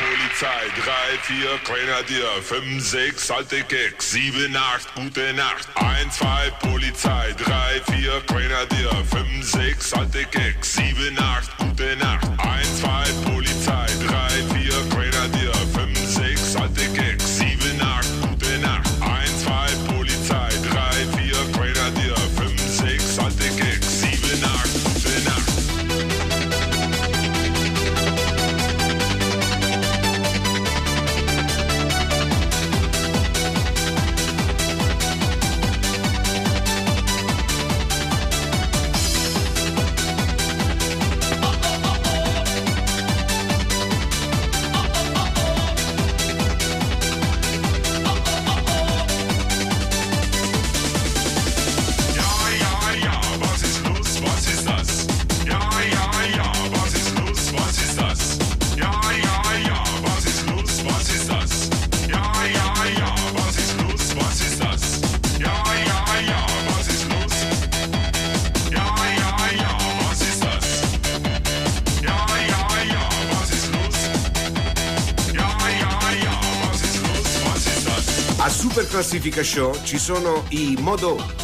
Polizei, 3, 4 Grenadier, 5, 6 alte Keks, 7, 8 gute Nacht. 1, 2 Polizei, 3, 4 Grenadier, 5, 6 alte Keks, 7, 8 gute Nacht. 1, 2 Polizei, 3, 4 Grenadier, 5, 6 alte Keks, 7, 8 gute Nacht. 1, 2 Polizei, 3, 4 Grenadier, 5, 6 alte Keks, 7, 8 gute Nacht. Super Classifica Show ci sono i Modo